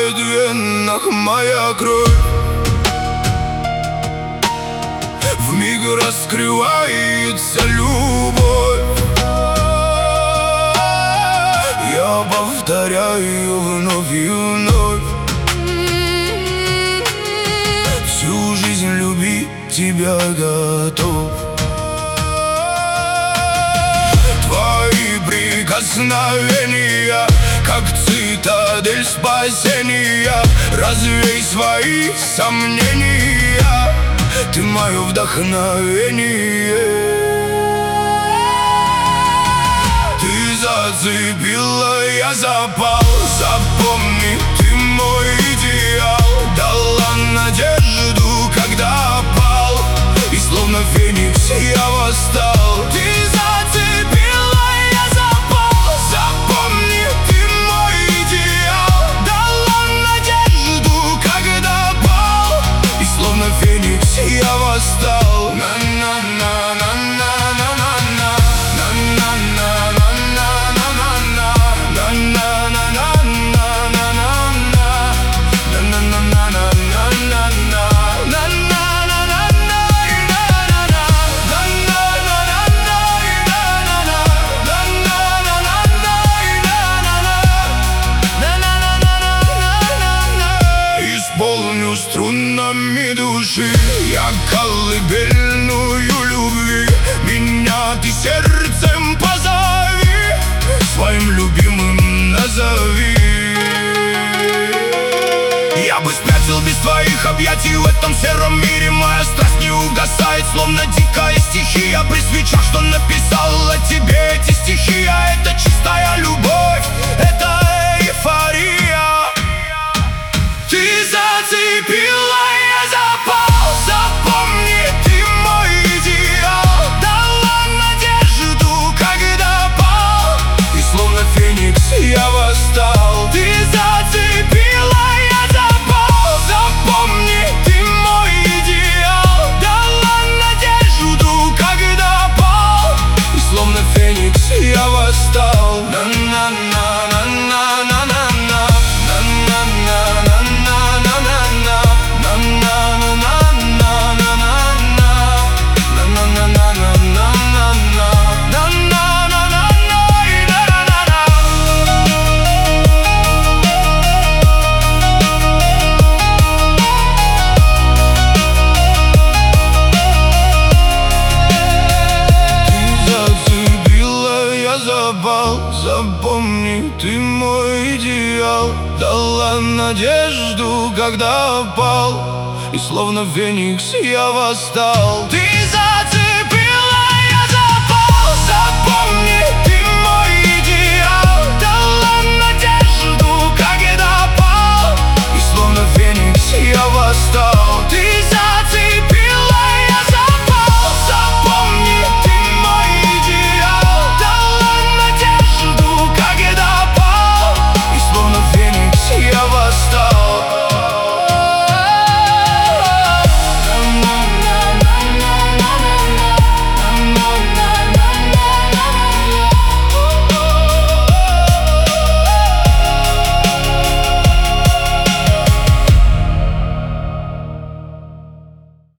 застывает в венах моя кровь. Вмиг раскрывается любовь. Я повторяю вновь и вновь: всю жизнь любить тебя готов. Твои прикосновения, как цитадель спасения. Развей свои сомнения, ты мое вдохновение. Ты зацепила, я запал. Запомни, ты мой идеал. Дала надежду, когда пал, и словно феникс я восстал. Ты зацепила, я запал. Запомни, ты мой идеал. Дала надежду, когда пал, и словно феникс я восстал. Исполню струнами души я колыбельную любви. Меня ты сердцем позови, своим любимым назови. Я бы спрятал без твоих объятий в этом сером мире. Моя страсть не угасает, словно дикая стихия. При свечах, что написал о тебе эти стихи. А это чистая любовь, это эйфория. Ты зацепила, я запал. Запомни, ты мой идеал. Дала надежду, когда пал, и словно феникс я восстал. Ты зацепила, я запал. Запомни, ты мой идеал. Дала надежду, когда пал, и словно феникс я восстал. Запомни, ты мой идеал. Дала надежду, когда пал, и словно феникс я восстал. Ты